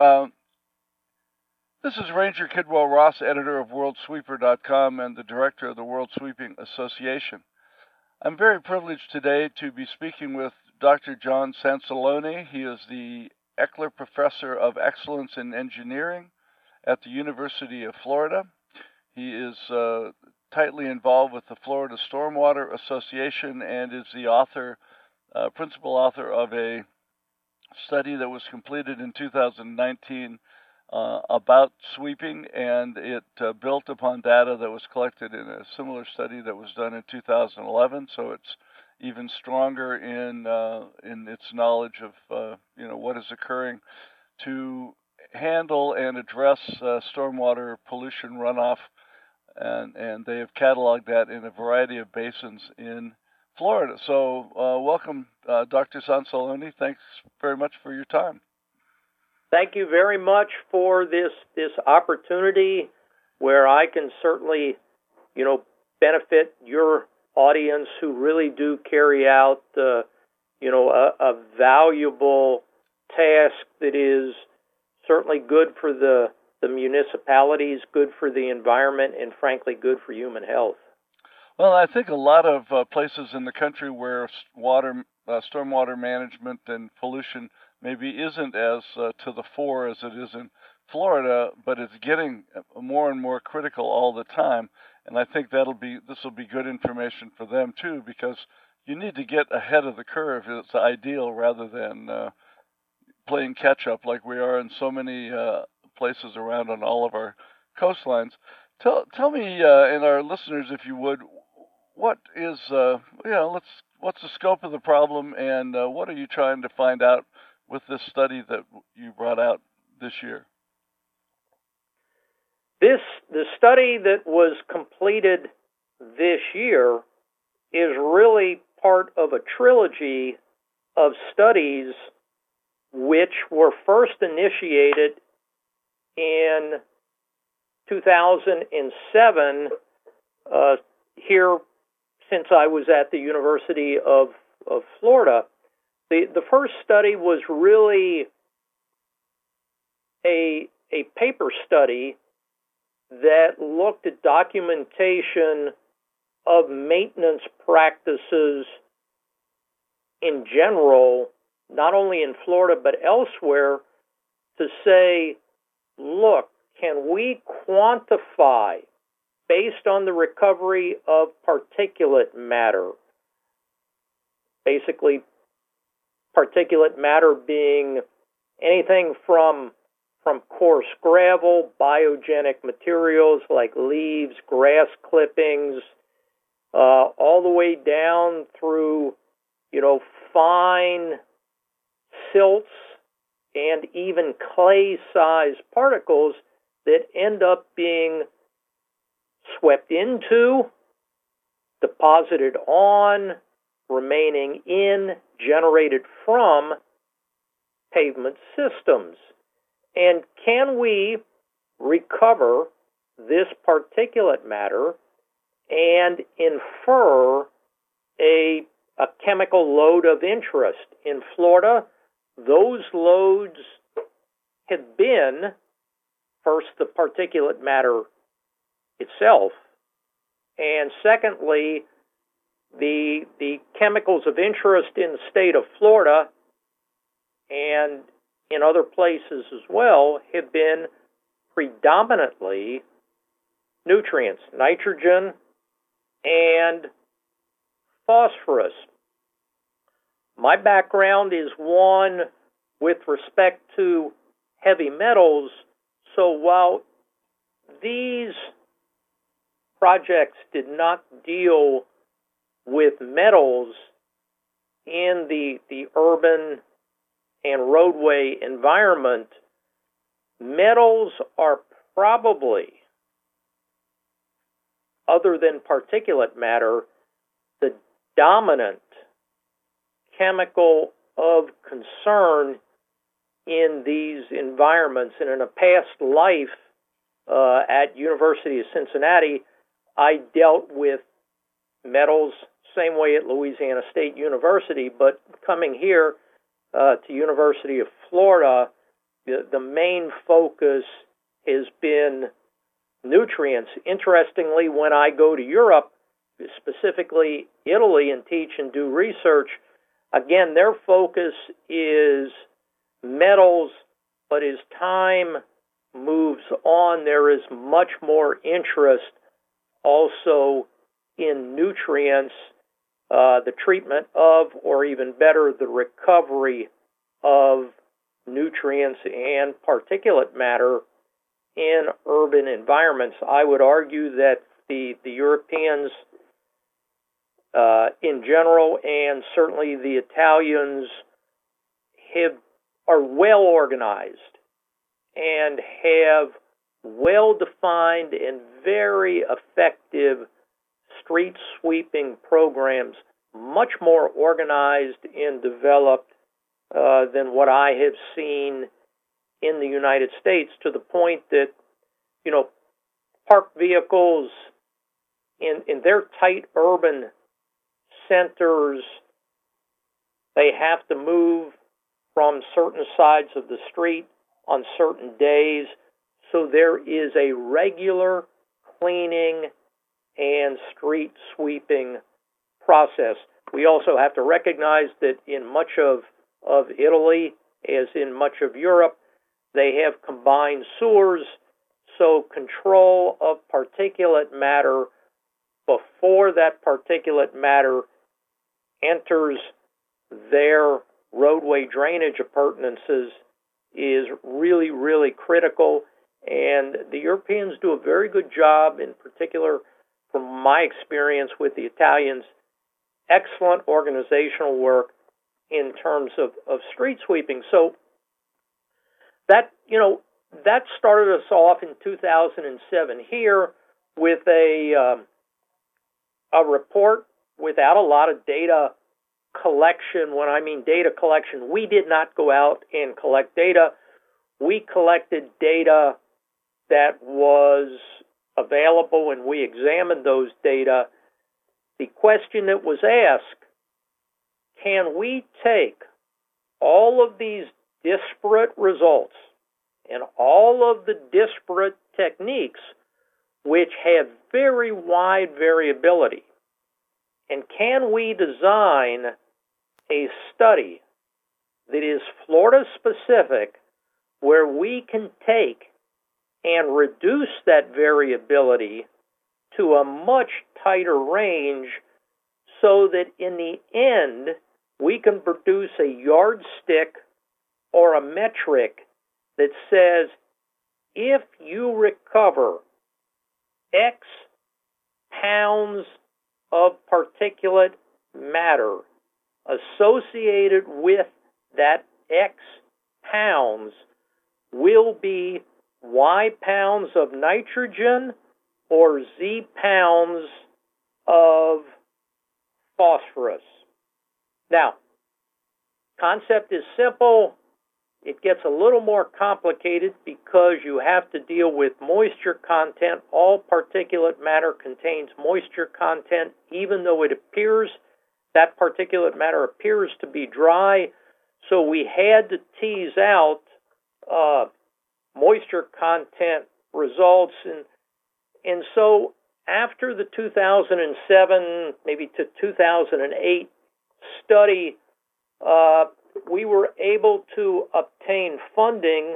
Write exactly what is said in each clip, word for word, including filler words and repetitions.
Um, this is Ranger Kidwell Ross, editor of world sweeper dot com and the director of the World Sweeping Association. I'm very privileged today to be speaking with Doctor John Sansaloni. He is the Eckler Professor of Excellence in Engineering at the University of Florida. He is uh, tightly involved with the Florida Stormwater Association and is the author, uh, principal author of a study that was completed in two thousand nineteen uh, about sweeping, and it uh, built upon data that was collected in a similar study that was done in two thousand eleven. So it's even stronger in uh, in its knowledge of uh, you know what is occurring to handle and address uh, stormwater pollution runoff, and and they have cataloged that in a variety of basins in Florida. So uh, welcome, uh, Doctor Sansaloni. Thanks very much for your time. Thank you very much for this this opportunity, where I can certainly, you know, benefit your audience who really do carry out, uh, you know, a, a valuable task that is certainly good for the the municipalities, good for the environment, and frankly, good for human health. Well, I think a lot of uh, places in the country where water, uh, stormwater management and pollution maybe isn't as uh, to the fore as it is in Florida, but it's getting more and more critical all the time. And I think that'll be this will be good information for them too, because you need to get ahead of the curve. It's ideal rather than uh, playing catch up like we are in so many uh, places around on all of our coastlines. Tell tell me uh, and our listeners, if you would, what is uh, you know let's what's the scope of the problem, and uh, what are you trying to find out with this study that you brought out this year? This the study that was completed this year is really part of a trilogy of studies which were first initiated in two thousand seven uh, here, since I was at the University of, of Florida. The, the first study was really a, a paper study that looked at documentation of maintenance practices in general, not only in Florida but elsewhere, to say, look, can we quantify, based on the recovery of particulate matter, basically particulate matter being anything from from coarse gravel, biogenic materials like leaves, grass clippings, uh, all the way down through, you know, fine silts and even clay-sized particles that end up being swept into, deposited on, remaining in, generated from pavement systems. And can we recover this particulate matter and infer a, a chemical load of interest? In Florida, those loads have been, first, the particulate matter itself, and secondly, the the chemicals of interest in the state of Florida and in other places as well have been predominantly nutrients, nitrogen and phosphorus. My background is one with respect to heavy metals, so while these projects did not deal with metals in the, the urban and roadway environment, metals are probably, other than particulate matter, the dominant chemical of concern in these environments. And in a past life uh, at University of Cincinnati, I dealt with metals same way at Louisiana State University, but coming here uh, to University of Florida, the, the main focus has been nutrients. Interestingly, when I go to Europe, specifically Italy, and teach and do research, again, their focus is metals, but as time moves on, there is much more interest also in nutrients, uh, the treatment of, or even better, the recovery of nutrients and particulate matter in urban environments. I would argue that the, the Europeans uh, in general, and certainly the Italians, have, are well organized and have well-defined and very effective street sweeping programs, much more organized and developed uh, than what I have seen in the United States, to the point that, you know, parked vehicles in, in their tight urban centers, they have to move from certain sides of the street on certain days. So there is a regular cleaning and street sweeping process. We also have to recognize that in much of, of Italy, as in much of Europe, they have combined sewers, so control of particulate matter before that particulate matter enters their roadway drainage appurtenances is really, really critical. And the Europeans do a very good job, in particular, from my experience with the Italians, excellent organizational work in terms of, of street sweeping. So that, you know, that started us off in two thousand seven here with a um, a report without a lot of data collection. When I mean data collection, we did not go out and collect data. We collected data that was available, and we examined those data. The question that was asked, can we take all of these disparate results and all of the disparate techniques, which have very wide variability, and can we design a study that is Florida specific, where we can take and reduce that variability to a much tighter range, so that in the end we can produce a yardstick or a metric that says, if you recover X pounds of particulate matter associated with that X pounds will be Y pounds of nitrogen or Z pounds of phosphorus. Now, concept is simple. It gets a little more complicated because you have to deal with moisture content. All particulate matter contains moisture content, even though it appears, that particulate matter appears to be dry. So we had to tease out uh, moisture content results. And, and so after the two thousand seven, maybe to two thousand eight study, uh, we were able to obtain funding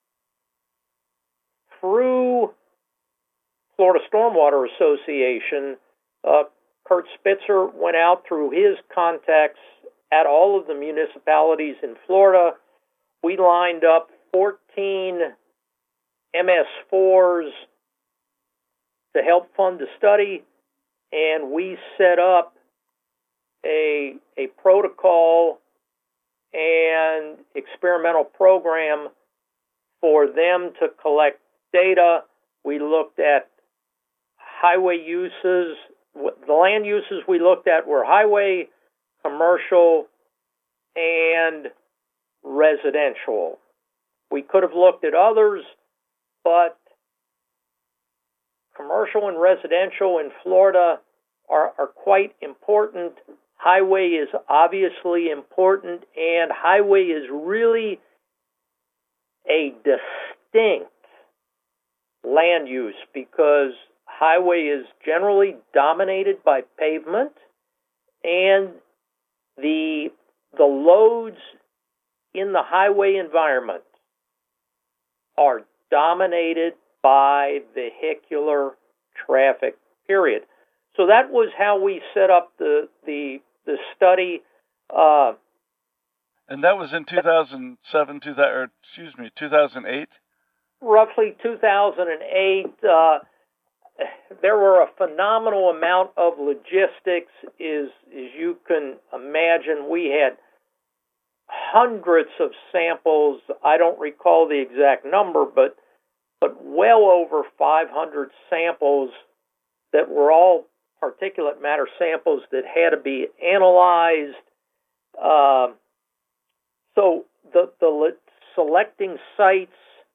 through Florida Stormwater Association. Uh, Kurt Spitzer went out through his contacts at all of the municipalities in Florida. We lined up fourteen M S fours to help fund the study, and we set up a, a protocol and experimental program for them to collect data. We looked at highway uses. The land uses we looked at were highway, commercial, and residential. We could have looked at others, but commercial and residential in Florida are, are quite important. Highway is obviously important, and highway is really a distinct land use because highway is generally dominated by pavement, and the the loads in the highway environment are dominated by vehicular traffic, period. So that was how we set up the the the study. Uh, and that was in two thousand seven, two thousand, or excuse me, two thousand eight? Roughly two thousand eight. Uh, there were a phenomenal amount of logistics. Is as you can imagine, we had hundreds of samples. I don't recall the exact number, but but well over five hundred samples that were all particulate matter samples that had to be analyzed. Uh, so the the selecting sites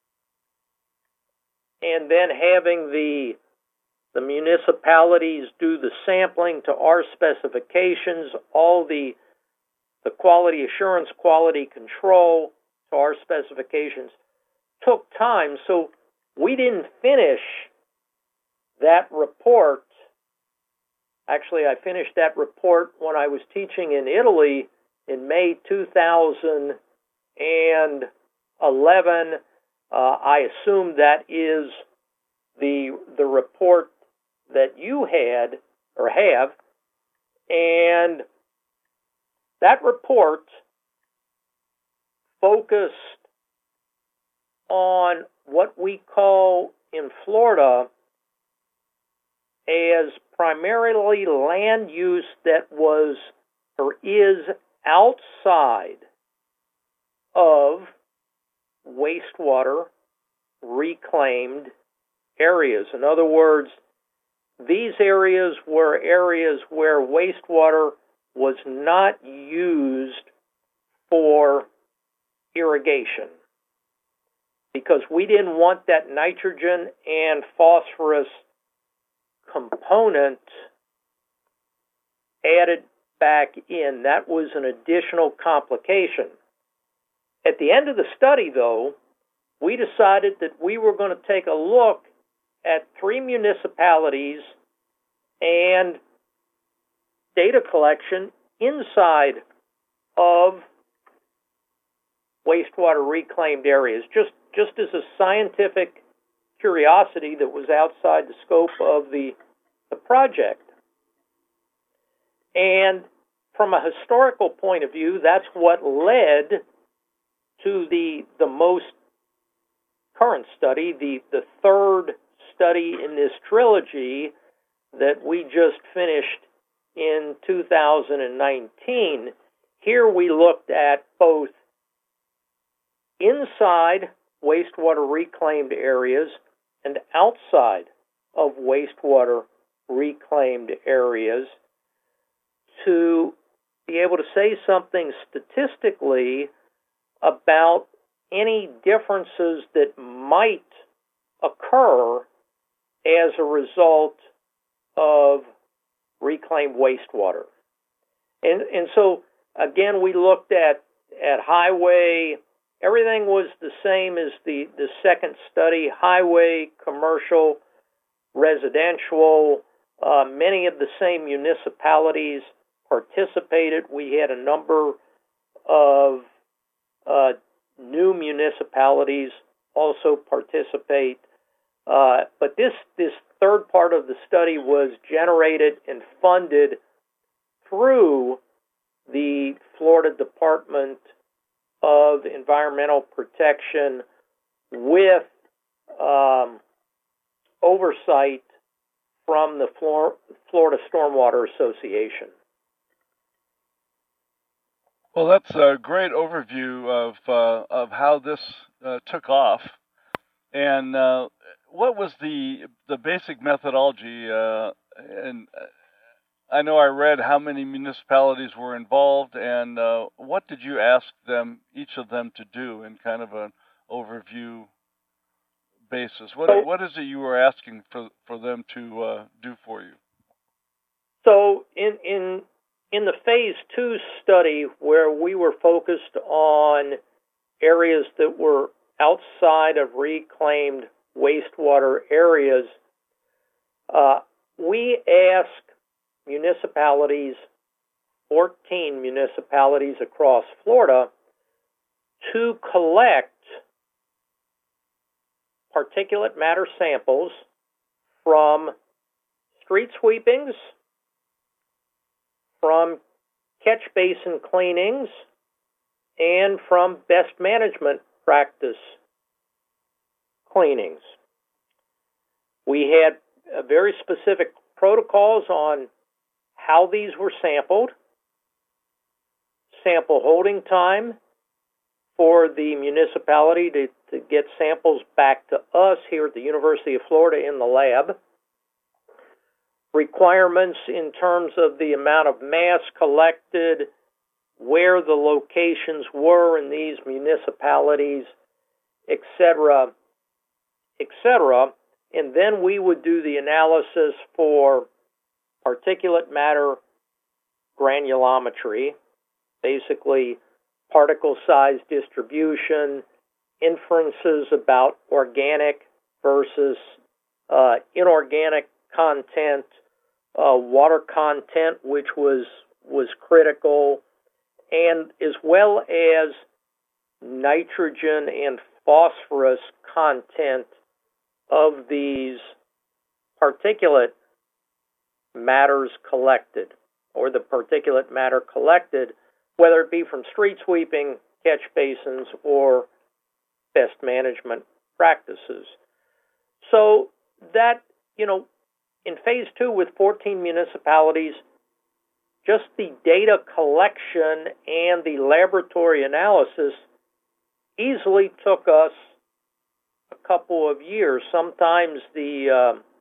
and then having the the municipalities do the sampling to our specifications, all the the quality assurance, quality control to our specifications took time. So we didn't finish that report. Actually, I finished that report when I was teaching in Italy in May two thousand eleven. Uh, I assume that is the the report that you had or have, and that report focused on what we call in Florida as primarily land use that was or is outside of wastewater reclaimed areas. In other words, these areas were areas where wastewater was not used for irrigation because we didn't want that nitrogen and phosphorus component added back in. That was an additional complication. At the end of the study, though, we decided that we were going to take a look at three municipalities and data collection inside of wastewater reclaimed areas, just, just as a scientific curiosity that was outside the scope of the, the project. And from a historical point of view, that's what led to the the most current study, the, the third study in this trilogy that we just finished in two thousand nineteen. Here we looked at both inside wastewater reclaimed areas and outside of wastewater reclaimed areas to be able to say something statistically about any differences that might occur as a result of reclaimed wastewater. And and so, again, we looked at, at highway. Everything was the same as the, the second study, highway, commercial, residential. Uh, many of the same municipalities participated. We had a number of uh, new municipalities also participate. Uh, but this, this third part of the study was generated and funded through the Florida Department of Environmental Protection with um, oversight from the Flor- Florida Stormwater Association. Well, that's a great overview of uh, of how this uh, took off, and uh, what was the the basic methodology? Uh, and I know I read how many municipalities were involved, and uh, what did you ask them, each of them, to do in kind of an overview basis? What so, what is it you were asking for for them to uh, do for you? So in in in the phase two study, where we were focused on areas that were outside of reclaimed wastewater areas, uh, we ask municipalities, fourteen municipalities across Florida, to collect particulate matter samples from street sweepings, from catch basin cleanings, and from best management practice cleanings. We had uh, very specific protocols on how these were sampled, sample holding time for the municipality to, to get samples back to us here at the University of Florida in the lab, requirements in terms of the amount of mass collected, where the locations were in these municipalities, et cetera, et cetera. And then we would do the analysis for particulate matter granulometry, basically particle size distribution, inferences about organic versus uh, inorganic content, uh, water content, which was was critical, and as well as nitrogen and phosphorus content of these particulate matters collected, or the particulate matter collected, whether it be from street sweeping, catch basins, or best management practices. So that, you know, in phase two with fourteen municipalities, just the data collection and the laboratory analysis easily took us a couple of years. Sometimes the uh,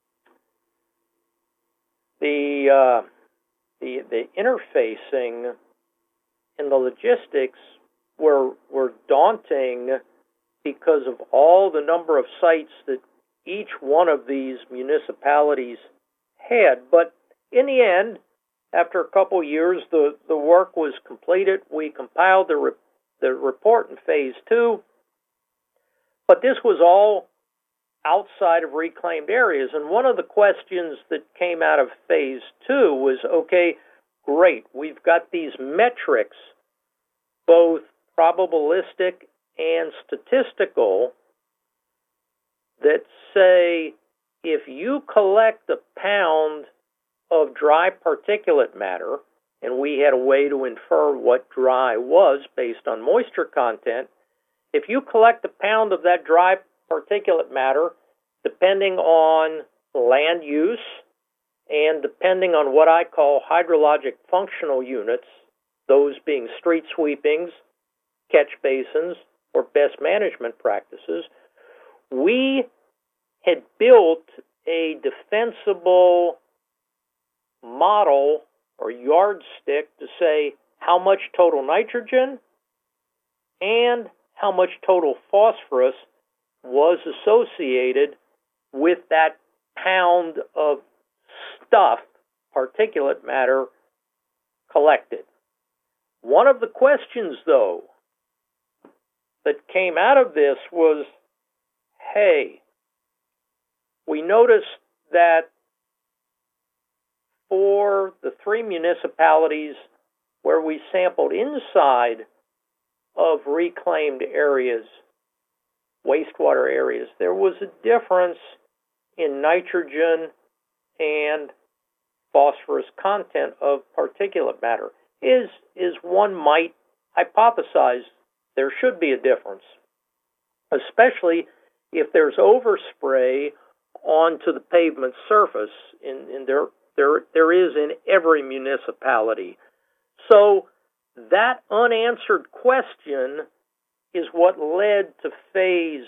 the, uh, the the interfacing and the logistics were were daunting because of all the number of sites that each one of these municipalities had. But in the end, after a couple of years, the, the work was completed. We compiled the, re- the report in phase two. But this was all outside of reclaimed areas. And one of the questions that came out of phase two was, okay, great, we've got these metrics, both probabilistic and statistical, that say if you collect a pound of dry particulate matter, and we had a way to infer what dry was based on moisture content, if you collect a pound of that dry particulate matter, depending on land use and depending on what I call hydrologic functional units, those being street sweepings, catch basins, or best management practices, we had built a defensible model or yardstick to say how much total nitrogen and how much total phosphorus was associated with that pound of stuff, particulate matter, collected. One of the questions, though, that came out of this was, hey, we noticed that for the three municipalities where we sampled inside of reclaimed areas, wastewater areas, there was a difference in nitrogen and phosphorus content of particulate matter. Is, is one might hypothesize there should be a difference, especially if there's overspray onto the pavement surface, and, and there, there, there is in every municipality. So that unanswered question is what led to phase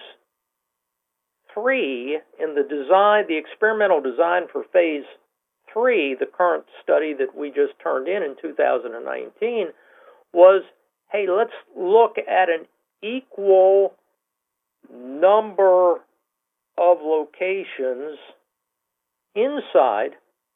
three in the design, the experimental design for phase three, the current study that we just turned in in two thousand nineteen, was, hey, let's look at an equal number of locations inside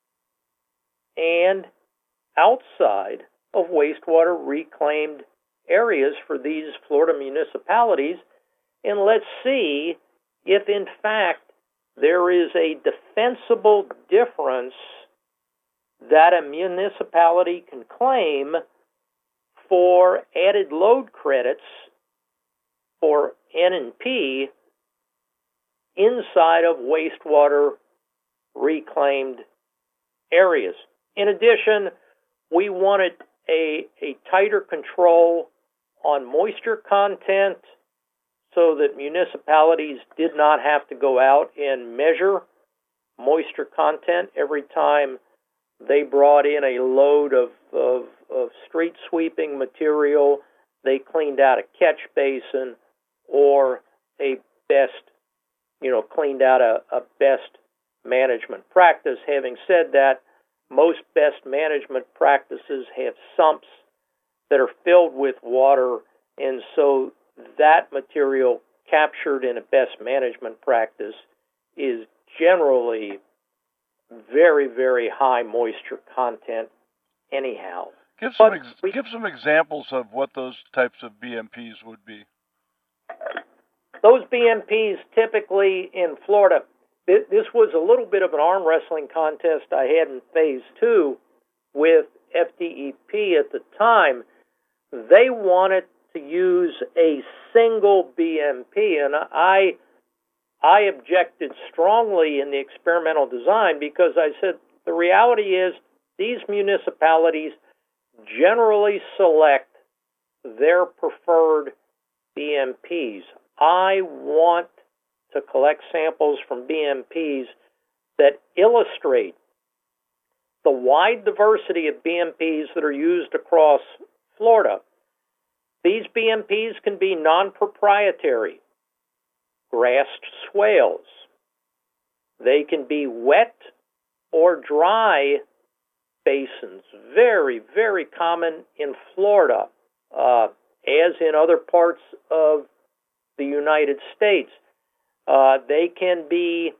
and outside of wastewater reclaimed areas for these Florida municipalities and let's see if, in fact, there is a defensible difference that a municipality can claim for added load credits for N and P inside of wastewater reclaimed areas. In addition, we wanted a, a tighter control on moisture content so that municipalities did not have to go out and measure moisture content every time they brought in a load of, of, of street sweeping material, they cleaned out a catch basin, or a best, you know, cleaned out a, a best management practice. Having said that, most best management practices have sumps that are filled with water, and so that material captured in a best management practice is generally very, very high moisture content anyhow. Give some, ex- we, give some examples of what those types of B M Ps would be. Those B M Ps typically in Florida, th- this was a little bit of an arm wrestling contest I had in phase two with F D E P at the time. They wanted to use a single B M P, and I I objected strongly in the experimental design because I said the reality is these municipalities generally select their preferred B M Ps. I want to collect samples from B M Ps that illustrate the wide diversity of B M Ps that are used across Florida. These B M Ps can be non-proprietary, grassed swales. They can be wet or dry basins, very, very common in Florida, uh, as in other parts of the United States. Uh, they can be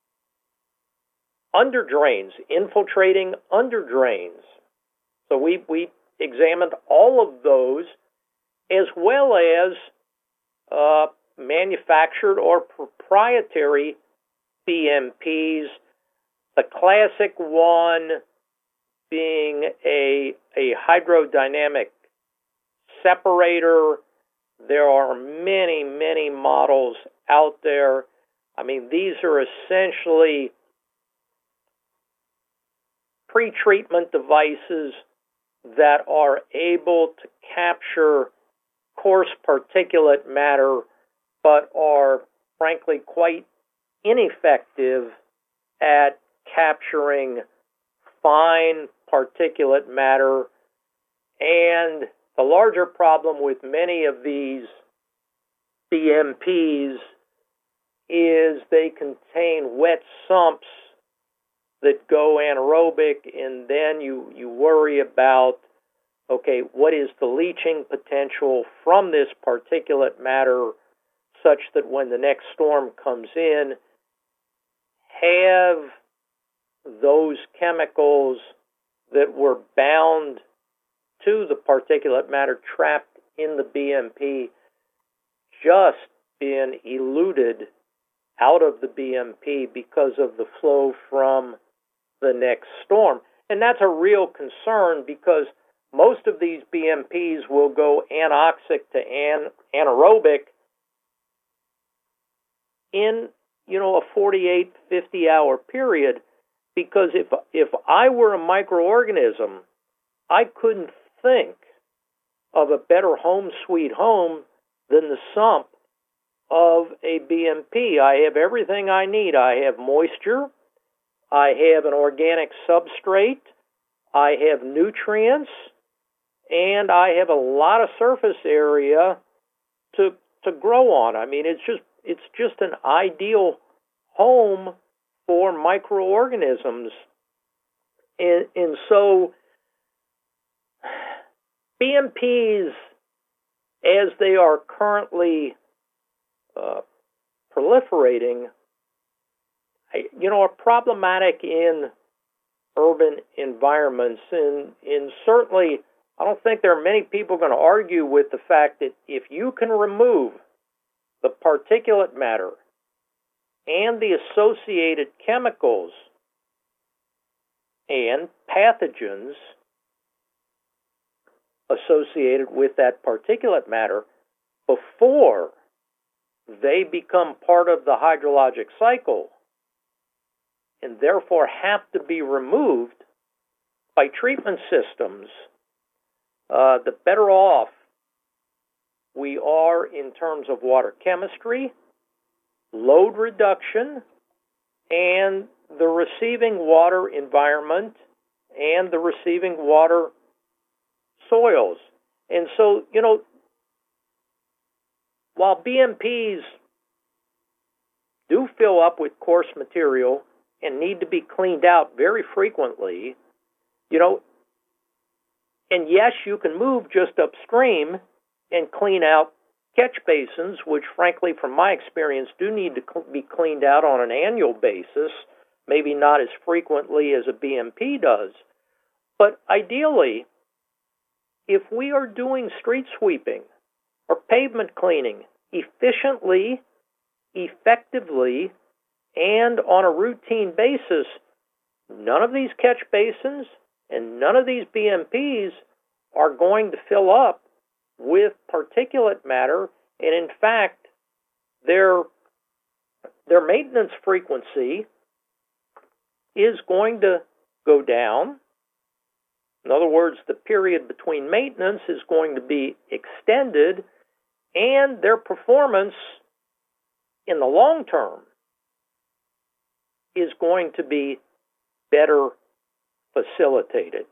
under drains, infiltrating under drains. So we, we examined all of those, as well as uh, manufactured or proprietary B M Ps, the classic one being a, a hydrodynamic separator. There are many, many models out there. I mean, these are essentially pre-treatment devices that are able to capture coarse particulate matter, but are frankly quite ineffective at capturing fine particulate matter. And the larger problem with many of these B M Ps is they contain wet sumps that go anaerobic, and then you, you worry about, okay, what is the leaching potential from this particulate matter such that when the next storm comes in, have those chemicals that were bound to the particulate matter trapped in the B M P just been eluted out of the B M P because of the flow from the next storm. And that's a real concern because most of these B M Ps will go anoxic to an- anaerobic in, you know, a forty-eight, fifty hour period, because if if I were a microorganism, I couldn't think of a better home sweet home than the sump of a B M P. I have everything I need. I have moisture, I have an organic substrate, I have nutrients, and I have a lot of surface area to to grow on. I mean, it's just it's just an ideal home for microorganisms. And, and so B M Ps, as they are currently uh, proliferating, you know, are problematic in urban environments. And, and certainly, I don't think there are many people going to argue with the fact that if you can remove the particulate matter, and the associated chemicals and pathogens associated with that particulate matter before they become part of the hydrologic cycle, and therefore have to be removed by treatment systems, uh, the better off we are in terms of water chemistry, load reduction, and the receiving water environment and the receiving water soils. And so, you know, while B M Ps do fill up with coarse material and need to be cleaned out very frequently, you know, and yes, you can move just upstream and clean out catch basins, which frankly, from my experience, do need to cl- be cleaned out on an annual basis, maybe not as frequently as a B M P does. But ideally, if we are doing street sweeping or pavement cleaning efficiently, effectively, and on a routine basis, none of these catch basins and none of these B M Ps are going to fill up with particulate matter, and in fact, their, their maintenance frequency is going to go down. In other words, the period between maintenance is going to be extended, and their performance in the long term is going to be better facilitated.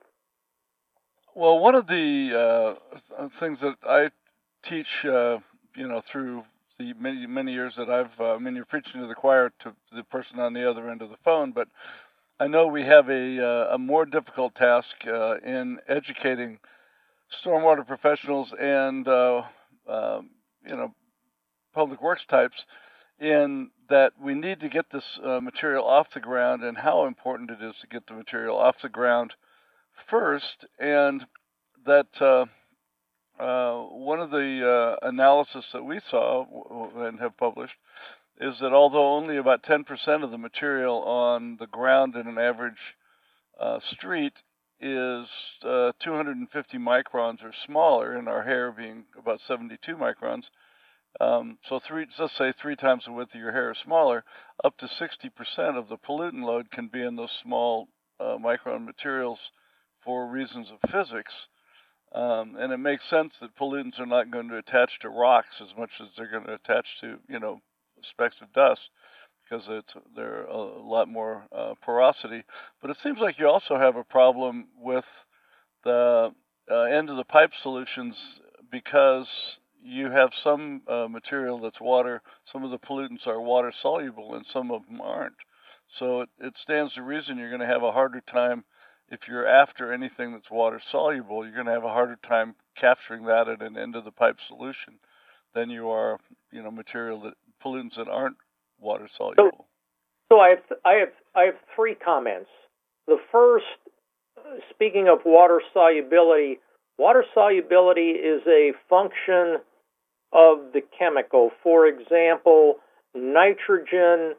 Well, one of the uh, things that I teach, uh, you know, through the many many years that I've, uh, I mean, you're preaching to the choir to the person on the other end of the phone, but I know we have a uh, a more difficult task uh, in educating stormwater professionals and uh, uh, you know, public works types, in that we need to get this uh, material off the ground, and how important it is to get the material off the ground first, and that uh, uh, one of the uh, analysis that we saw and have published is that although only about ten percent of the material on the ground in an average uh, street is uh, two hundred fifty microns or smaller, and our hair being about seventy-two microns, um, so three, let's say three times the width of your hair is smaller, up to sixty percent of the pollutant load can be in those small uh, micron materials for reasons of physics. Um, and it makes sense that pollutants are not going to attach to rocks as much as they're going to attach to, you know, specks of dust, because it's, they're a lot more uh, porosity. But it seems like you also have a problem with the uh, end of the pipe solutions, because you have some uh, material that's water, some of the pollutants are water soluble and some of them aren't. So it, it stands to reason you're going to have a harder time. If you're after anything that's water soluble, you're going to have a harder time capturing that at an end of the pipe solution than you are, you know, material that pollutants that aren't water soluble. So, so I have I have I have three comments. The first, speaking of water solubility, water solubility is a function of the chemical. For example, nitrogen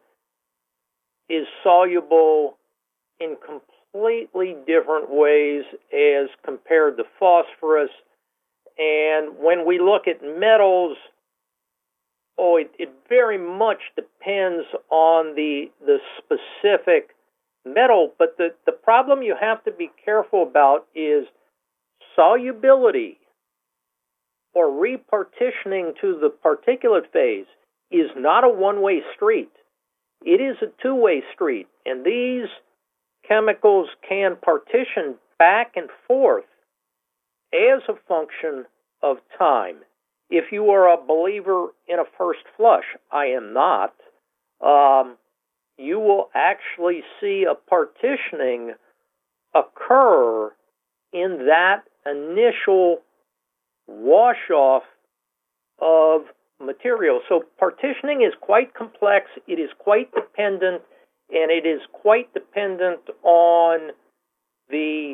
is soluble in completely different ways as compared to phosphorus. And when we look at metals, oh, it, it very much depends on the the specific metal. But the, the problem you have to be careful about is solubility or repartitioning to the particulate phase is not a one-way street. It is a two-way street. And these chemicals can partition back and forth as a function of time. If you are a believer in a first flush, I am not, um, you will actually see a partitioning occur in that initial wash-off of material. So partitioning is quite complex, it is quite dependent, and it is quite dependent on the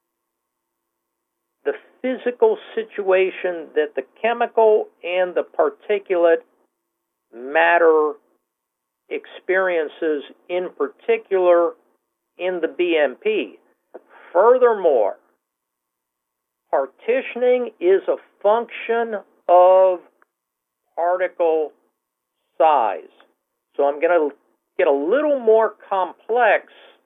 the physical situation that the chemical and the particulate matter experiences, in particular in the B M P. Furthermore, partitioning is a function of particle size. So I'm going to get a little more complex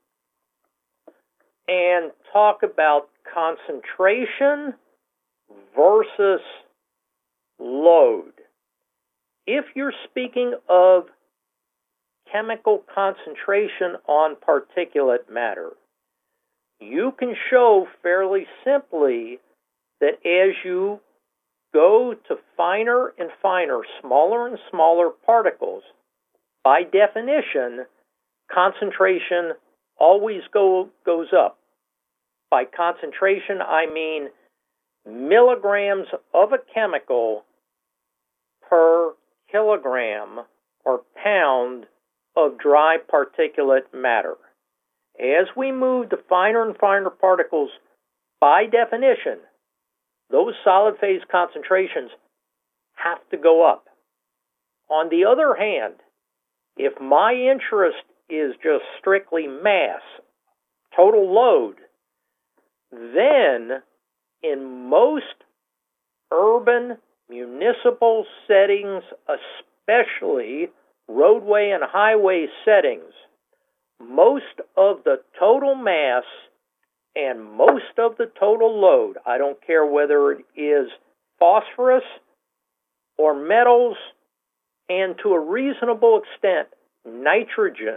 and talk about concentration versus load. If you're speaking of chemical concentration on particulate matter, you can show fairly simply that as you go to finer and finer, smaller and smaller particles, by definition, concentration always go, goes up. By concentration, I mean milligrams of a chemical per kilogram or pound of dry particulate matter. As we move to finer and finer particles, by definition, those solid phase concentrations have to go up. On the other hand, if my interest is just strictly mass, total load, then in most urban municipal settings, especially roadway and highway settings, most of the total mass and most of the total load, I don't care whether it is phosphorus or metals, and to a reasonable extent, nitrogen,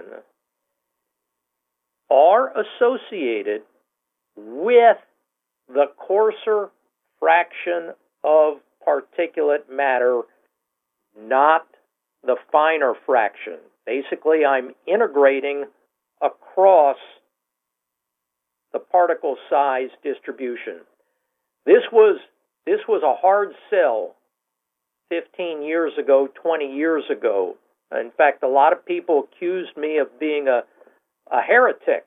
are associated with the coarser fraction of particulate matter, not the finer fraction. Basically, I'm integrating across the particle size distribution. This was this was a hard sell fifteen years ago, twenty years ago. In fact, a lot of people accused me of being a, a heretic,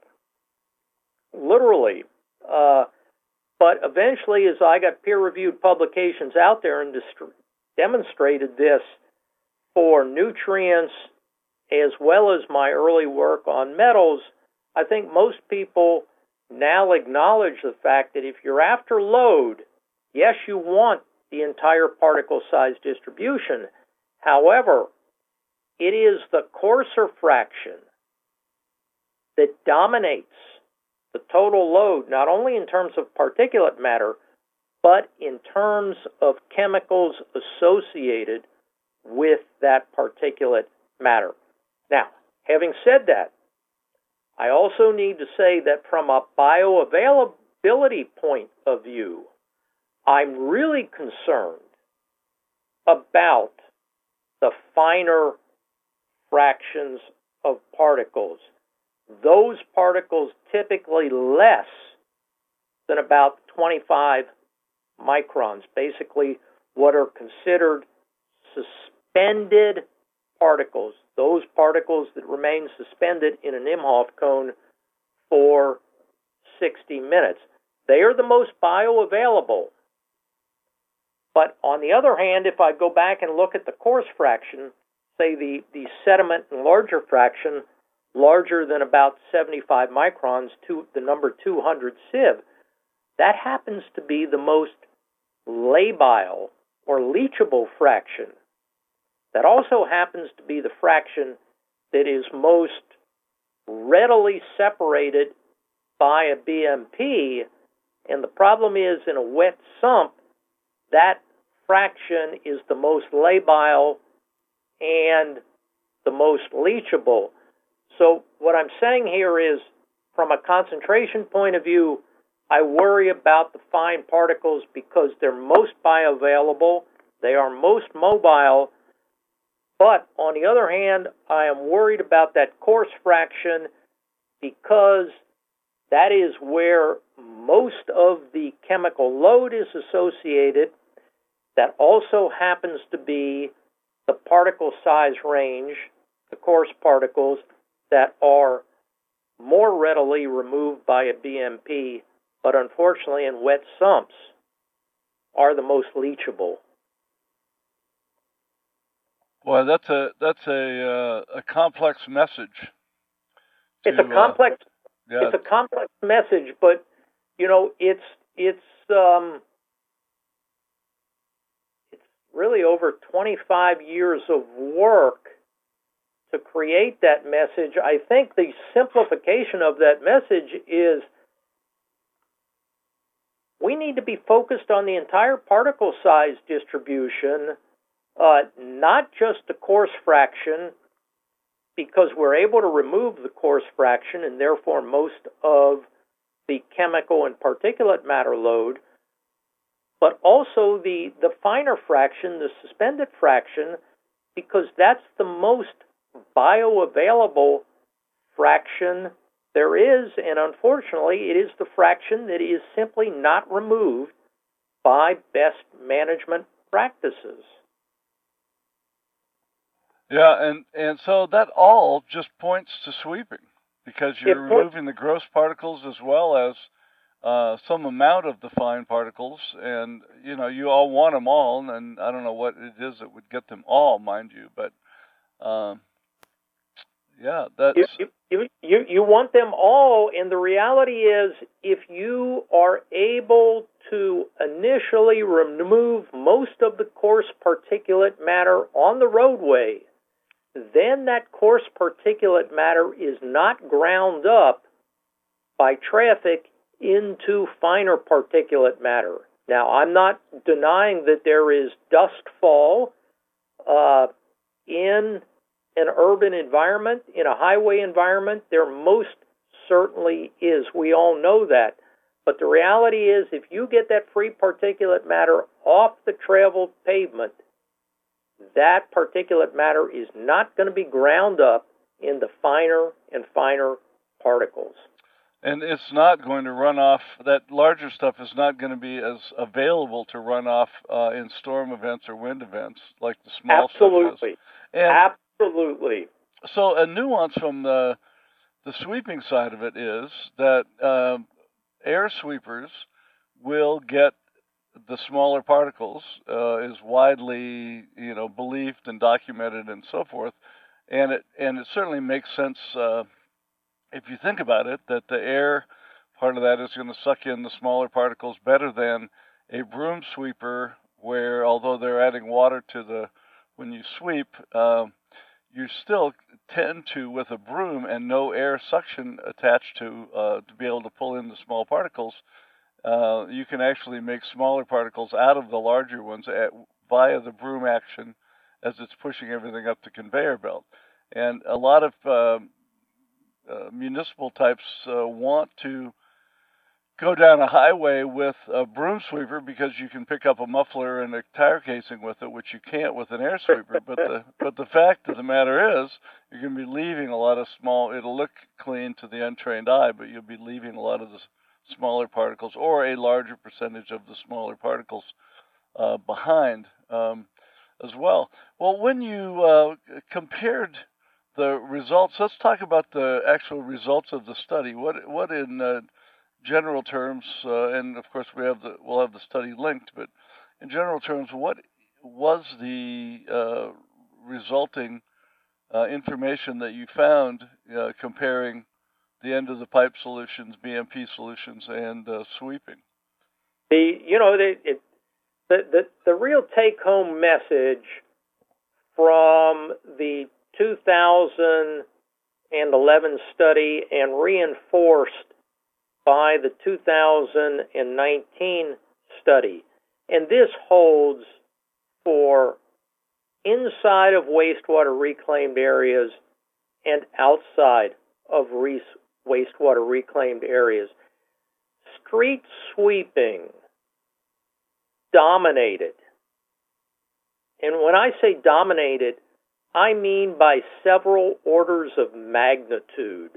literally. Uh, but eventually, as I got peer-reviewed publications out there and dist- demonstrated this for nutrients as well as my early work on metals, I think most people now acknowledge the fact that if you're after load, yes, you want the entire particle size distribution. However, it is the coarser fraction that dominates the total load, not only in terms of particulate matter, but in terms of chemicals associated with that particulate matter. Now, having said that, I also need to say that from a bioavailability point of view, I'm really concerned about the finer fractions of particles. Those particles typically less than about twenty-five microns, basically what are considered suspended particles, those particles that remain suspended in an Imhoff cone for sixty minutes. They are the most bioavailable. But on the other hand, if I go back and look at the coarse fraction, say the, the sediment and larger fraction, larger than about seventy-five microns, to the number two hundred sieve, that happens to be the most labile or leachable fraction. That also happens to be the fraction that is most readily separated by a B M P, and the problem is in a wet sump, that fraction is the most labile and the most leachable. So what I'm saying here is, from a concentration point of view, I worry about the fine particles because they're most bioavailable, they are most mobile, but on the other hand, I am worried about that coarse fraction because that is where most of the chemical load is associated. That also happens to be the particle size range, the coarse particles, that are more readily removed by a B M P, but unfortunately in wet sumps are the most leachable. Boy, that's a that's a uh, a complex message. To, it's a complex. Uh, yeah. It's a complex message, but you know, it's it's um, it's really over twenty-five years of work to create that message. I think the simplification of that message is we need to be focused on the entire particle size distribution, uh, not just the coarse fraction, because we're able to remove the coarse fraction and therefore most of the chemical and particulate matter load, but also the, the finer fraction, the suspended fraction, because that's the most bioavailable fraction there is, and unfortunately, it is the fraction that is simply not removed by best management practices. Yeah, and, and so that all just points to sweeping, because you're it removing the gross particles as well as uh, some amount of the fine particles, and, you know, you all want them all, and I don't know what it is that would get them all, mind you, but, um, yeah, that's... You, you, you, you want them all, and the reality is, if you are able to initially remove most of the coarse particulate matter on the roadway, then that coarse particulate matter is not ground up by traffic into finer particulate matter. Now, I'm not denying that there is dust fall uh, in an urban environment, in a highway environment. There most certainly is. We all know that. But the reality is, if you get that free particulate matter off the traveled pavement, that particulate matter is not going to be ground up into finer and finer particles. And it's not going to run off, that larger stuff is not going to be as available to run off uh, in storm events or wind events like the small Absolutely. stuff is. And Absolutely. so a nuance from the the sweeping side of it is that um, air sweepers will get the smaller particles, uh, is widely, you know, believed and documented and so forth, and it and it certainly makes sense uh, if you think about it, that the air part of that is going to suck in the smaller particles better than a broom sweeper, where although they're adding water to the when you sweep, um, you still tend to, with a broom and no air suction attached to uh, to be able to pull in the small particles, uh, you can actually make smaller particles out of the larger ones at, via the broom action as it's pushing everything up the conveyor belt. And a lot of uh, uh, municipal types uh, want to go down a highway with a broom sweeper because you can pick up a muffler and a tire casing with it, which you can't with an air sweeper. But the but the fact of the matter is, you're going to be leaving a lot of small. It'll look clean to the untrained eye, but you'll be leaving a lot of the smaller particles, or a larger percentage of the smaller particles uh, behind um, as well. Well, when you uh, compared the results, let's talk about the actual results of the study. What what in uh, general terms, uh, and of course we have the we'll have the study linked, but in general terms, what was the uh, resulting uh, information that you found uh, comparing the end of the pipe solutions, B M P solutions, and uh, sweeping? The you know the it, the the the real take home message from the two thousand eleven study and reinforced by the two thousand nineteen study, and this holds for inside of wastewater reclaimed areas and outside of re- wastewater reclaimed areas. Street sweeping dominated. And when I say dominated, I mean by several orders of magnitude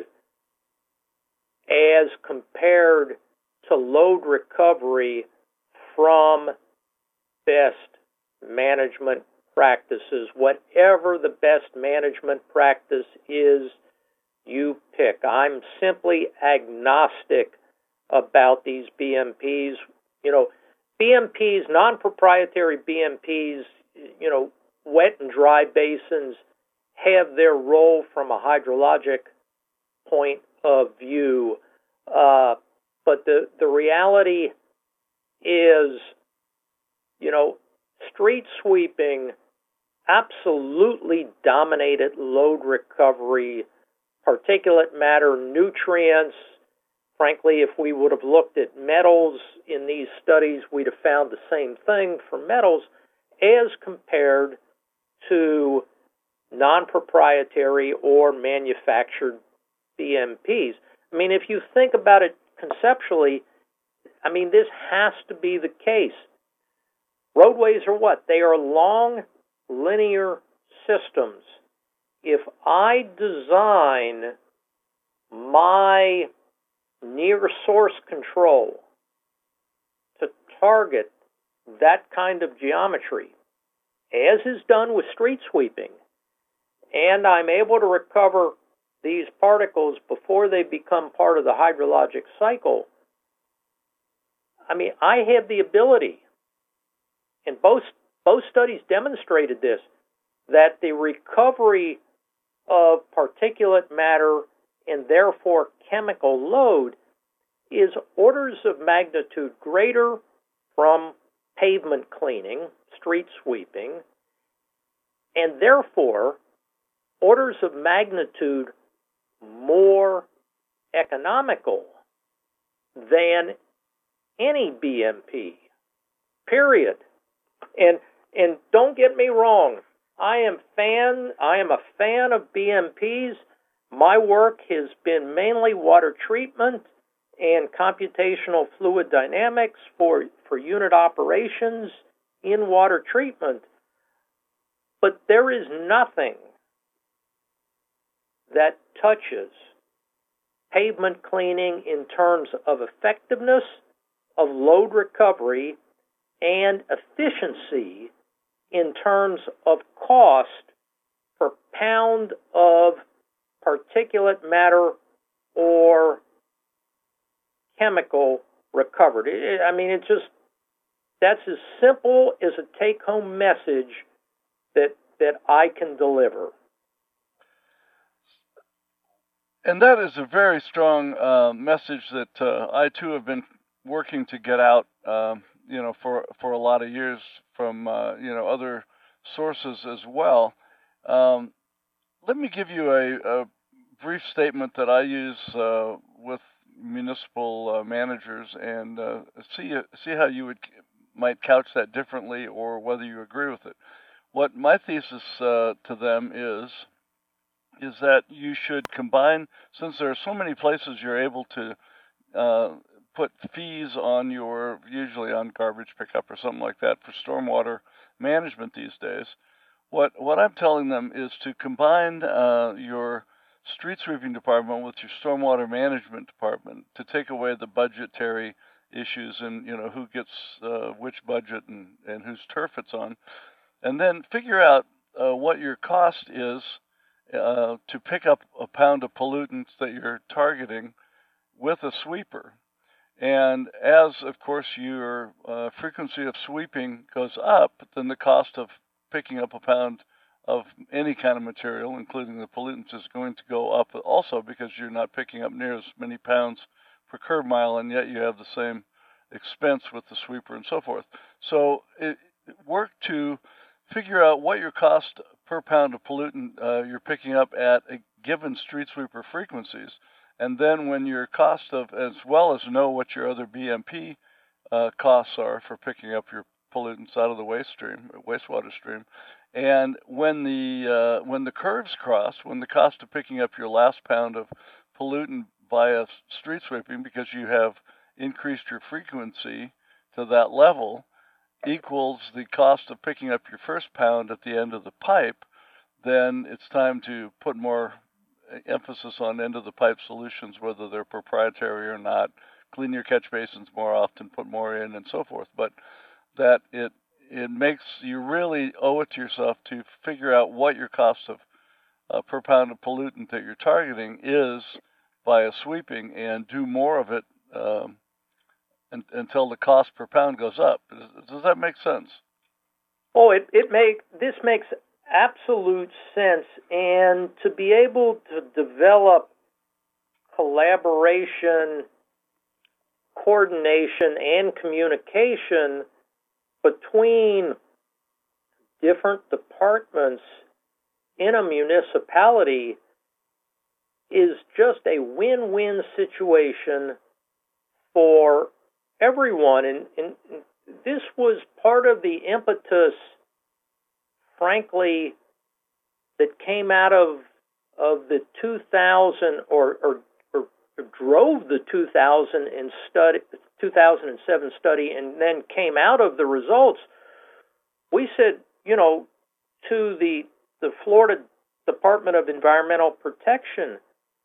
as compared to load recovery from best management practices. Whatever the best management practice is, you pick. I'm simply agnostic about these B M Ps. You know, B M Ps, non-proprietary B M Ps, you know, wet and dry basins have their role from a hydrologic point of view. Uh, but the, the reality is, you know, street sweeping absolutely dominated load recovery, particulate matter, nutrients. Frankly, if we would have looked at metals in these studies, we'd have found the same thing for metals as compared to non-proprietary or manufactured B M Ps. I mean, if you think about it conceptually, I mean, this has to be the case. Roadways are what? They are long, linear systems. If I design my near source control to target that kind of geometry, as is done with street sweeping, and I'm able to recover these particles before they become part of the hydrologic cycle, I mean, I have the ability, and both, both studies demonstrated this, that the recovery of particulate matter and therefore chemical load is orders of magnitude greater from pavement cleaning, street sweeping, and therefore orders of magnitude more economical than any B M P, period. And and don't get me wrong, I am fan I am a fan of B M Ps. My work has been mainly water treatment and computational fluid dynamics for, for unit operations in water treatment. But there is nothing that touches pavement cleaning in terms of effectiveness, of load recovery, and efficiency in terms of cost per pound of particulate matter or chemical recovered. It, I mean, it's just, that's as simple as a take-home message that that I can deliver. And that is a very strong uh, message that uh, I too have been working to get out, um, you know, for for a lot of years from uh, you know other sources as well. Um, let me give you a, a brief statement that I use uh, with municipal uh, managers, and uh, see see how you would might couch that differently, or whether you agree with it. What my thesis uh, to them is is that you should combine, since there are so many places you're able to uh, put fees on your, usually on garbage pickup or something like that, for stormwater management these days. What what I'm telling them is to combine uh, your street sweeping department with your stormwater management department to take away the budgetary issues and, you know, who gets uh, which budget and, and whose turf it's on, and then figure out uh, what your cost is uh, to pick up a pound of pollutants that you're targeting with a sweeper. And as, of course, your uh, frequency of sweeping goes up, then the cost of picking up a pound of any kind of material, including the pollutants, is going to go up also, because you're not picking up near as many pounds per curb mile, and yet you have the same expense with the sweeper and so forth. So it, work to figure out what your cost per pound of pollutant uh, you're picking up at a given street sweeper frequencies, and then when your cost of, as well as know what your other B M P uh, costs are for picking up your pollutants out of the waste stream, wastewater stream, and when the uh, when the curves cross, when the cost of picking up your last pound of pollutant via street sweeping, because you have increased your frequency to that level, equals the cost of picking up your first pound at the end of the pipe, then it's time to put more emphasis on end of the pipe solutions, whether they're proprietary or not. Clean your catch basins more often, put more in, and so forth. But that it it makes you really owe it to yourself to figure out what your cost of uh, per pound of pollutant that you're targeting is via sweeping, and do more of it um, and, until the cost per pound goes up. Does, does that make sense? Oh, it, it make this makes absolute sense, and to be able to develop collaboration, coordination, and communication between different departments in a municipality is just a win-win situation for everyone. And, and this was part of the impetus, frankly, that came out of of the two thousand or, or, or drove the two thousand and study, two thousand seven study, and then came out of the results. We said, you know, to the the Florida Department of Environmental Protection,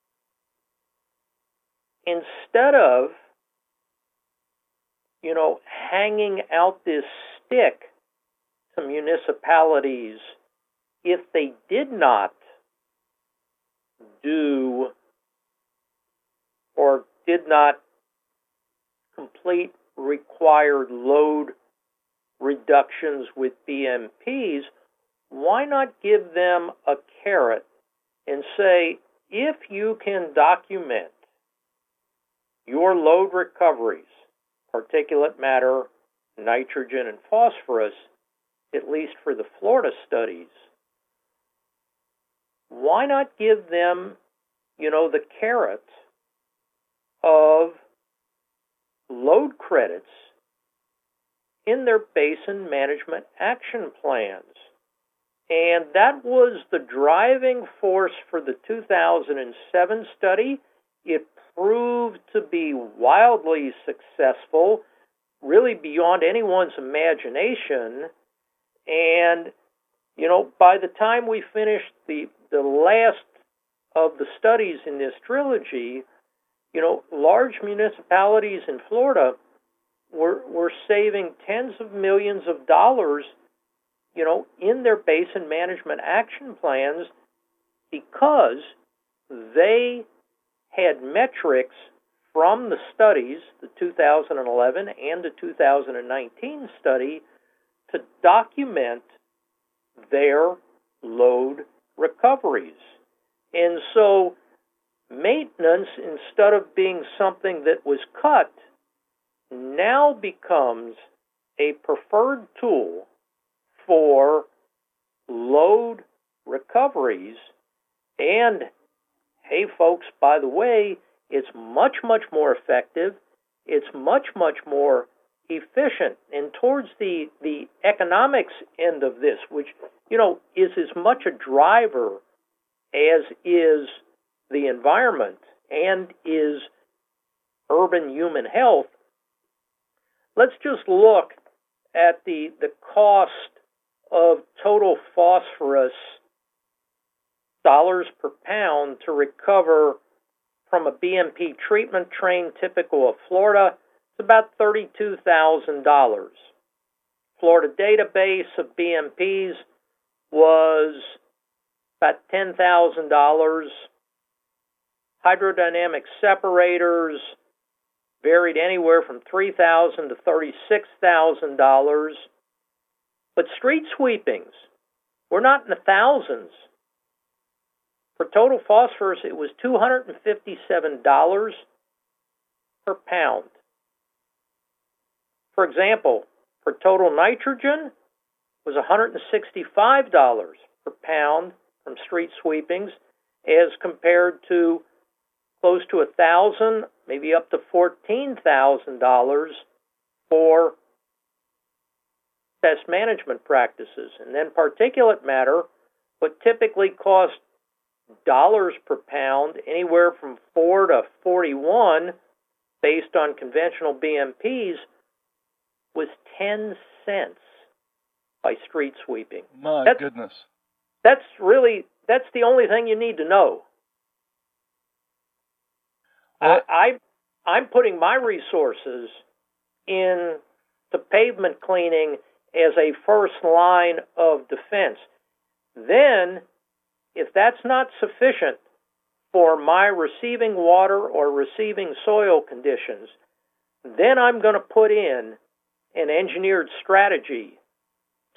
instead of, you know, hanging out this stick to municipalities if they did not do or did not complete required load reductions with B M Ps, why not give them a carrot and say, if you can document your load recoveries, particulate matter, nitrogen, and phosphorus, at least for the Florida studies, why not give them, you know, the carrot of load credits in their basin management action plans? And that was the driving force for the two thousand seven study. It proved to be wildly successful, really beyond anyone's imagination. And, you know, by the time we finished the, the last of the studies in this trilogy, you know, large municipalities in Florida were, were saving tens of millions of dollars, you know, in their basin management action plans because they had metrics from the studies, the two thousand eleven and the two thousand nineteen study, to document their load recoveries. And so maintenance, instead of being something that was cut, now becomes a preferred tool for load recoveries. And hey, folks, by the way, it's much, much more effective. It's much, much more efficient. And towards the, the economics end of this, which, you know, is as much a driver as is the environment and is urban human health, let's just look at the, the cost of total phosphorus dollars per pound to recover from a B M P treatment train typical of Florida. It's about thirty-two thousand dollars. Florida database of B M Ps was about ten thousand dollars. Hydrodynamic separators varied anywhere from three thousand dollars to thirty-six thousand dollars. But street sweepings were not in the thousands. For total phosphorus, it was two hundred fifty-seven dollars per pound. For example, for total nitrogen, it was one hundred sixty-five dollars per pound from street sweepings, as compared to close to one thousand dollars, maybe up to fourteen thousand dollars for pest management practices. And then particulate matter would typically cost dollars per pound, anywhere from four to forty-one, based on conventional B M Ps, was ten cents by street sweeping. My that's, goodness. That's really, that's the only thing you need to know. I, I, I'm putting my resources into pavement cleaning as a first line of defense. Then, if that's not sufficient for my receiving water or receiving soil conditions, then I'm going to put in an engineered strategy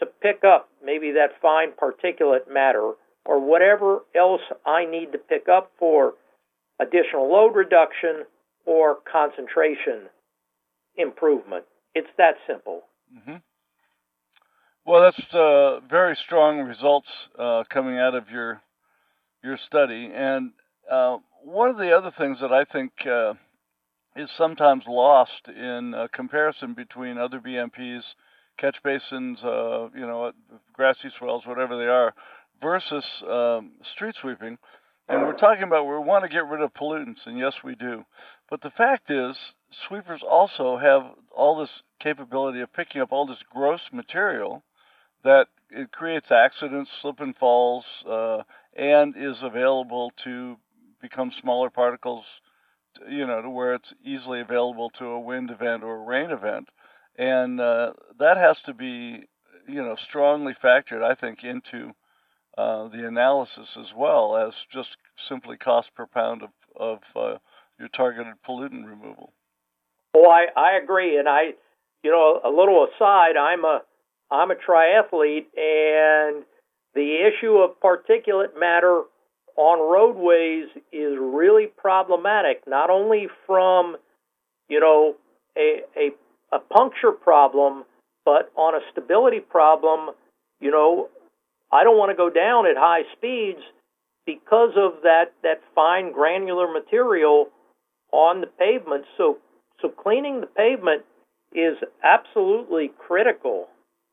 to pick up maybe that fine particulate matter or whatever else I need to pick up for additional load reduction or concentration improvement. It's that simple. Mm-hmm. Well, that's uh, very strong results uh, coming out of your your study. And uh, one of the other things that I think uh, is sometimes lost in uh, comparison between other B M Ps, catch basins, uh, you know, grassy swells, whatever they are, versus um, street sweeping. And we're talking about we want to get rid of pollutants, and yes, we do. But the fact is, sweepers also have all this capability of picking up all this gross material that it creates accidents, slip and falls, uh, and is available to become smaller particles, you know, to where it's easily available to a wind event or a rain event. And uh, that has to be, you know, strongly factored, I think, into uh, the analysis as well as just simply cost per pound of, of uh, your targeted pollutant removal. Oh, I, I agree. And I, you know, a little aside, I'm a I'm a triathlete, and the issue of particulate matter on roadways is really problematic, not only from, you know, a, a, a puncture problem, but on a stability problem. You know, I don't want to go down at high speeds because of that, that fine granular material on the pavement. So, so cleaning the pavement is absolutely critical.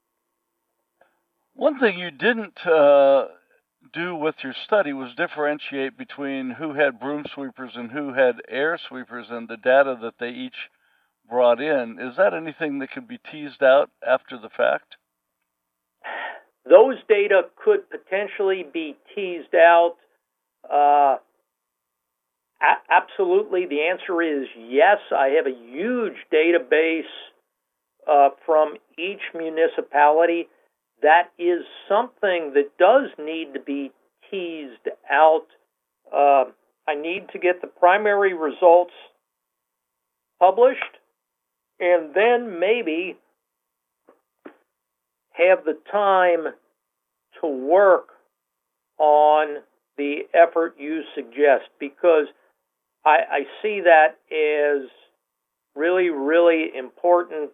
One thing you didn't uh, do with your study was differentiate between who had broom sweepers and who had air sweepers and the data that they each brought in. Is that anything that could be teased out after the fact? Those data could potentially be teased out. Uh, a- absolutely. The answer is yes. I have a huge database uh, from each municipality. That is something that does need to be teased out. Uh, I need to get the primary results published and then maybe have the time to work on the effort you suggest, because I, I see that as really, really important.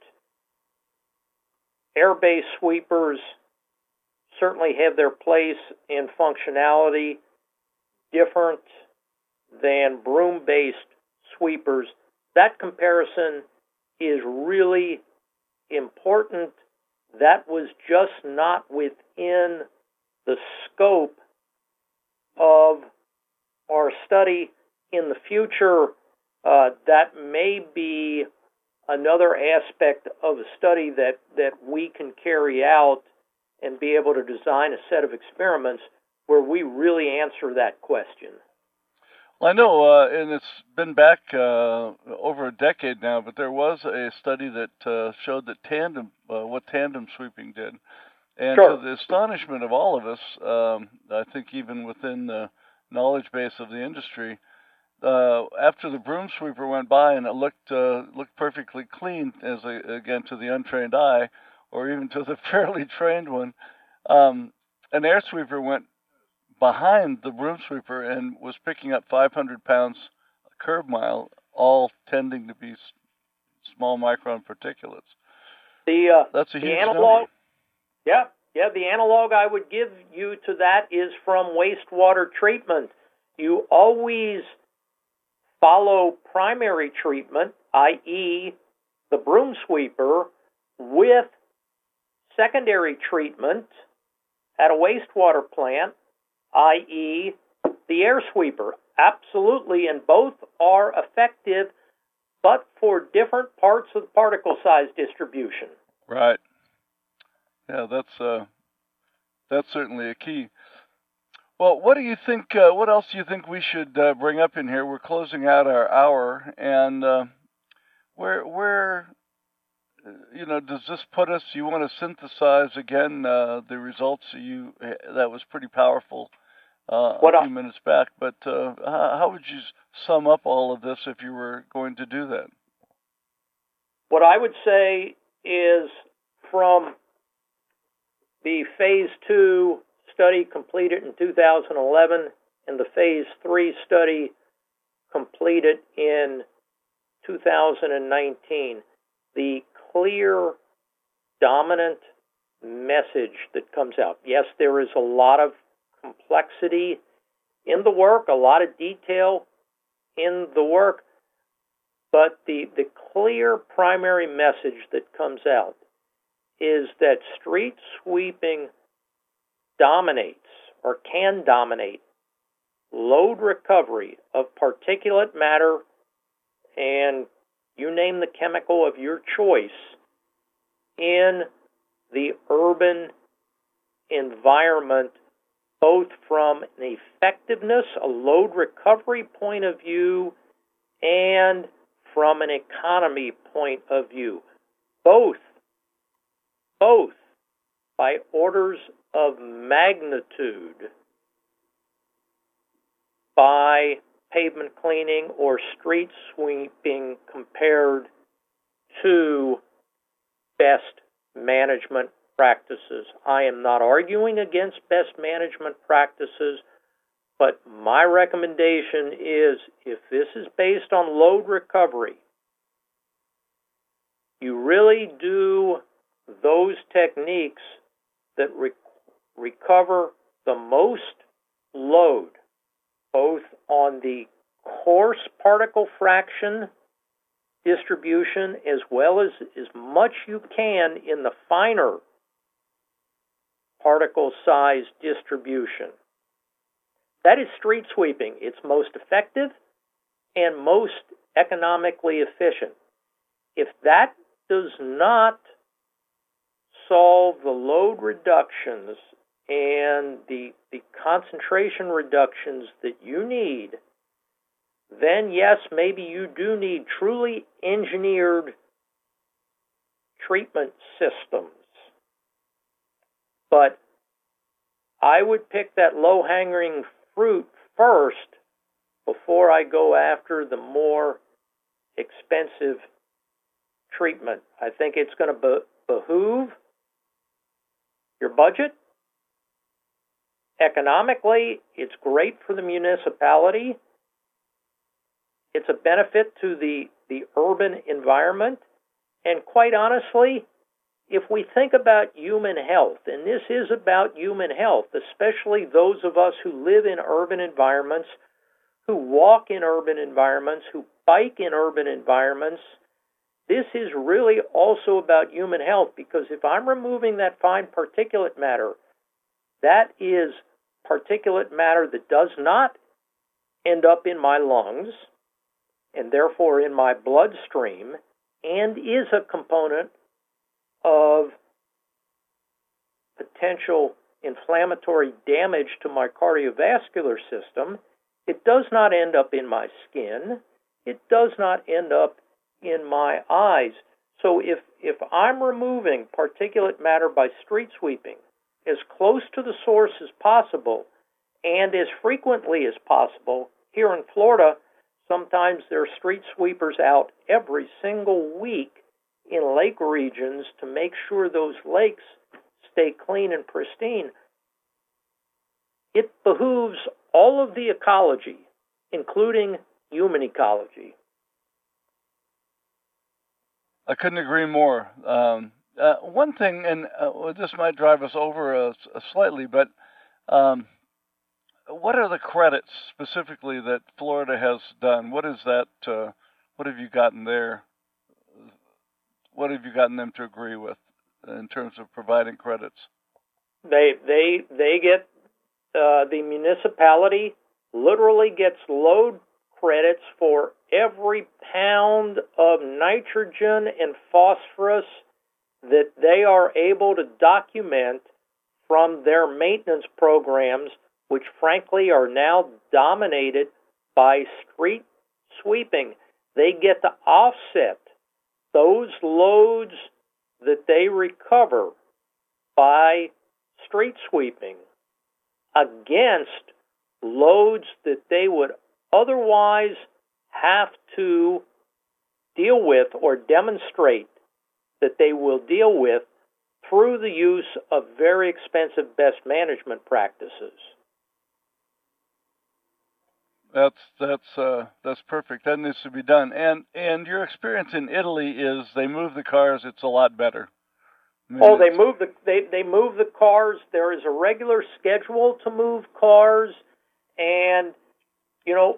Air-based sweepers certainly have their place in functionality, different than broom-based sweepers. That comparison is really important. That was just not within the scope of our study. In the future, uh, that may be another aspect of a study that, that we can carry out and be able to design a set of experiments where we really answer that question. Well, I know, uh, and it's been back uh, over a decade now, but there was a study that uh, showed that tandem, uh, what tandem sweeping did. And sure. to the astonishment of all of us, um, I think even within the knowledge base of the industry, Uh, after the broom sweeper went by and it looked uh, looked perfectly clean, as a, again to the untrained eye, or even to the fairly trained one, um, an air sweeper went behind the broom sweeper and was picking up five hundred pounds a curb mile, all tending to be s- small micron particulates. The uh, That's a the huge analog, number. yeah, yeah. The analog I would give you to that is from wastewater treatment. You always follow primary treatment, that is the broom sweeper, with secondary treatment at a wastewater plant, that is the air sweeper. Absolutely, and both are effective, but for different parts of the particle size distribution. Right. Yeah, that's uh, that's certainly a key. Well, what do you think, uh, what else do you think we should uh, bring up in here? We're closing out our hour, and uh, where, where, you know, does this put us? You want to synthesize again uh, the results you, that was pretty powerful uh, a few I, minutes back, but uh, how, how would you sum up all of this if you were going to do that? What I would say is from the phase two study completed in two thousand eleven and the phase three study completed in two thousand nineteen. The clear, dominant message that comes out. Yes, there is a lot of complexity in the work, a lot of detail in the work, but the, the clear primary message that comes out is that street sweeping dominates or can dominate load recovery of particulate matter and you name the chemical of your choice in the urban environment, both from an effectiveness, a load recovery point of view, and from an economy point of view. Both, both by orders of magnitude by pavement cleaning or street sweeping compared to best management practices. I am not arguing against best management practices, but my recommendation is if this is based on load recovery, you really do those techniques that re- recover the most load, both on the coarse particle fraction distribution as well as as much you can in the finer particle size distribution. That is street sweeping. It's most effective and most economically efficient. If that does not solve the load reductions and the, the concentration reductions that you need, then yes, maybe you do need truly engineered treatment systems. But I would pick that low-hanging fruit first before I go after the more expensive treatment. I think it's going to be- behoove your budget. Economically, it's great for the municipality. It's a benefit to the, the urban environment. And quite honestly, if we think about human health, and this is about human health, especially those of us who live in urban environments, who walk in urban environments, who bike in urban environments, this is really also about human health, because if I'm removing that fine particulate matter, that is particulate matter that does not end up in my lungs, and therefore in my bloodstream, and is a component of potential inflammatory damage to my cardiovascular system. It does not end up in my skin. It does not end up in my eyes. So if, if I'm removing particulate matter by street sweeping as close to the source as possible and as frequently as possible, here in Florida, sometimes there are street sweepers out every single week in lake regions to make sure those lakes stay clean and pristine. It behooves all of the ecology, including human ecology. I couldn't agree more. Um, uh, one thing, and uh, this might drive us over uh, slightly, but um, what are the credits specifically that Florida has done? What is that? Uh, what have you gotten there? What have you gotten them to agree with in terms of providing credits? They they they get uh, the municipality literally gets load credits for every pound of nitrogen and phosphorus that they are able to document from their maintenance programs, which frankly are now dominated by street sweeping. They get to offset those loads that they recover by street sweeping against loads that they would otherwise have to deal with or demonstrate that they will deal with through the use of very expensive best management practices. That's that's uh, that's perfect. That needs to be done. And and your experience in Italy is they move the cars. It's a lot better. I mean, oh, they move the they they move the cars. There is a regular schedule to move cars, and you know,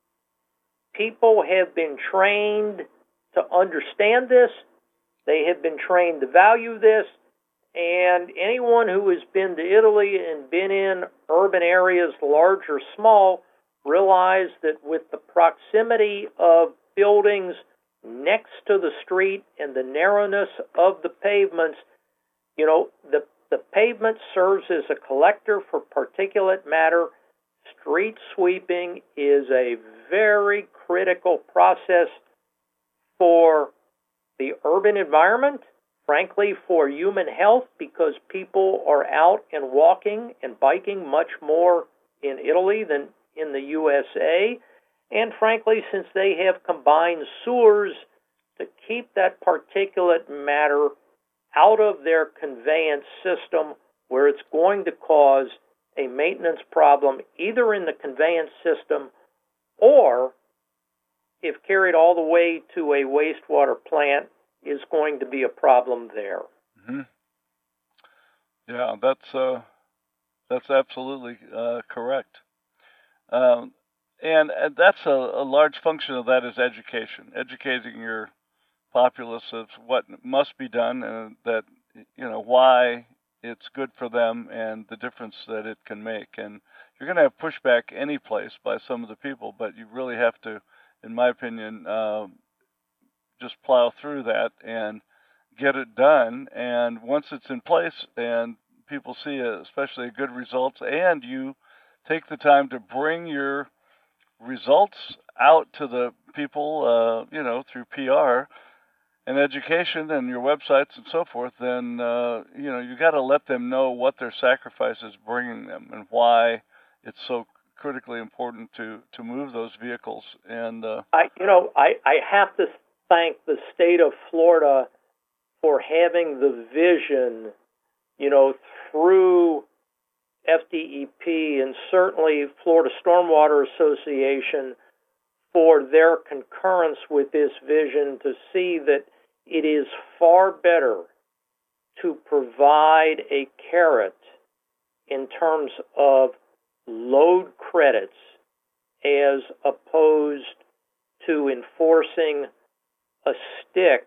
people have been trained to understand this. They have been trained to value this. And anyone who has been to Italy and been in urban areas, large or small, realize that with the proximity of buildings next to the street and the narrowness of the pavements, you know, the, the pavement serves as a collector for particulate matter. Street sweeping is a very critical process for the urban environment, frankly, for human health, because people are out and walking and biking much more in Italy than in the U S A, and frankly, since they have combined sewers to keep that particulate matter out of their conveyance system, where it's going to cause a maintenance problem either in the conveyance system or, if carried all the way to a wastewater plant, is going to be a problem there. Mm-hmm. Yeah, that's uh, that's absolutely uh, correct. Um, and, and that's a, a large function of that is education, educating your populace of what must be done and that, you know, why it's good for them and the difference that it can make. And you're going to have pushback any place by some of the people, but you really have to, in my opinion, uh, just plow through that and get it done. And once it's in place and people see, a, especially good results, and you take the time to bring your results out to the people, uh, you know, through P R and education and your websites and so forth, then, uh, you know, you got to let them know what their sacrifice is bringing them and why it's so critically important to, to move those vehicles. And uh, I, you know, I, I have to thank the state of Florida for having the vision, you know, through F D E P and certainly Florida Stormwater Association for their concurrence with this vision to see that it is far better to provide a carrot in terms of load credits as opposed to enforcing a stick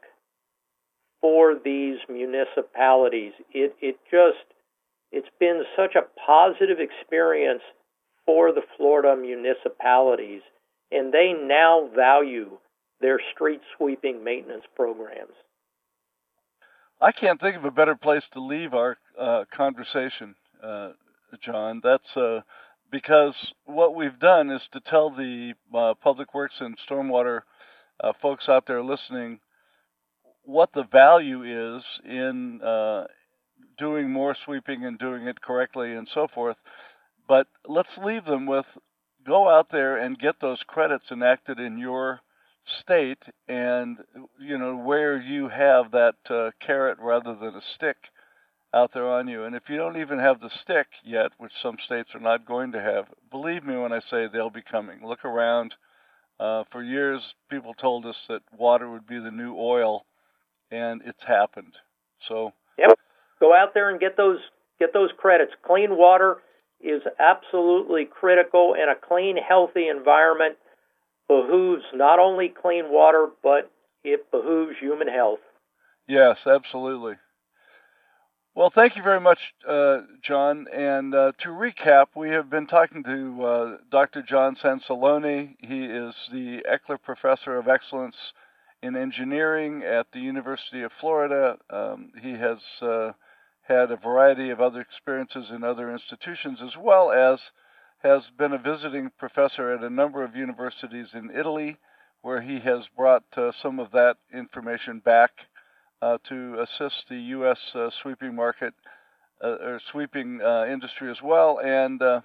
for these municipalities. It it just it's been such a positive experience for the Florida municipalities, and they now value their street sweeping maintenance programs. I can't think of a better place to leave our uh, conversation, uh, John. That's uh, because what we've done is to tell the uh, Public Works and Stormwater uh, folks out there listening what the value is in uh, doing more sweeping and doing it correctly and so forth. But let's leave them with, go out there and get those credits enacted in your state and, you know, where you have that uh, carrot rather than a stick out there on you. And if you don't even have the stick yet, which some states are not going to have, believe me when I say they'll be coming. Look around. Uh, for years, people told us that water would be the new oil, and it's happened. So, yep. Go out there and get those get those credits. Clean water is absolutely critical, and a clean, healthy environment behooves not only clean water, but it behooves human health. Yes, absolutely. Well, thank you very much, uh, John. And uh, to recap, we have been talking to uh, Doctor John Sansaloni. He is the Eckler Professor of Excellence in Engineering at the University of Florida. Um, he has uh, had a variety of other experiences in other institutions, as well as has been a visiting professor at a number of universities in Italy, where he has brought uh, some of that information back uh, to assist the U S uh, sweeping market uh, or sweeping uh, industry as well. And uh,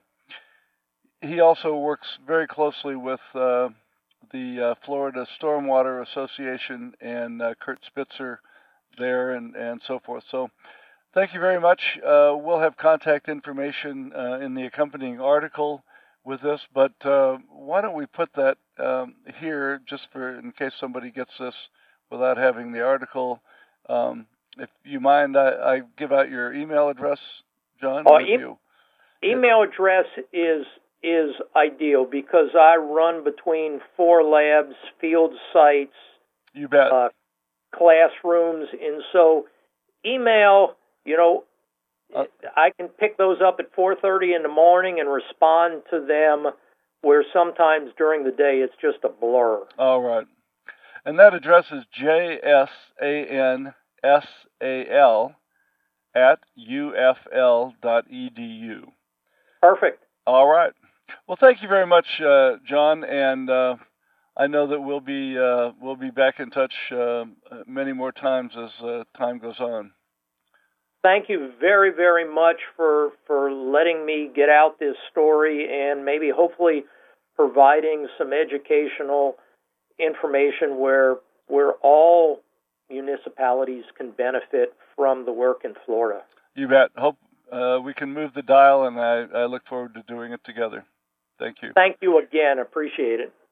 he also works very closely with uh, the uh, Florida Stormwater Association and uh, Kurt Spitzer there and, and so forth. So Thank you very much. Uh, we'll have contact information uh, in the accompanying article with this, but uh, why don't we put that um, here just for in case somebody gets this without having the article. Um, if you mind, I, I give out your email address, John. Oh, Or e- you? email address is is ideal because I run between four labs, field sites, You bet. uh, classrooms, and so email, you know, Uh, I can pick those up at four thirty in the morning and respond to them, where sometimes during the day it's just a blur. all right. And that address is J S A N S A L at U F L dot E D U. Perfect. All right. Well, thank you very much, uh, John, and uh, I know that we'll be uh, we'll be back in touch uh, many more times as uh, time goes on. Thank you very, very much for for letting me get out this story and maybe hopefully providing some educational information where where all municipalities can benefit from the work in Florida. You bet. Hope uh, we can move the dial, and I, I look forward to doing it together. Thank you. Thank you again. Appreciate it.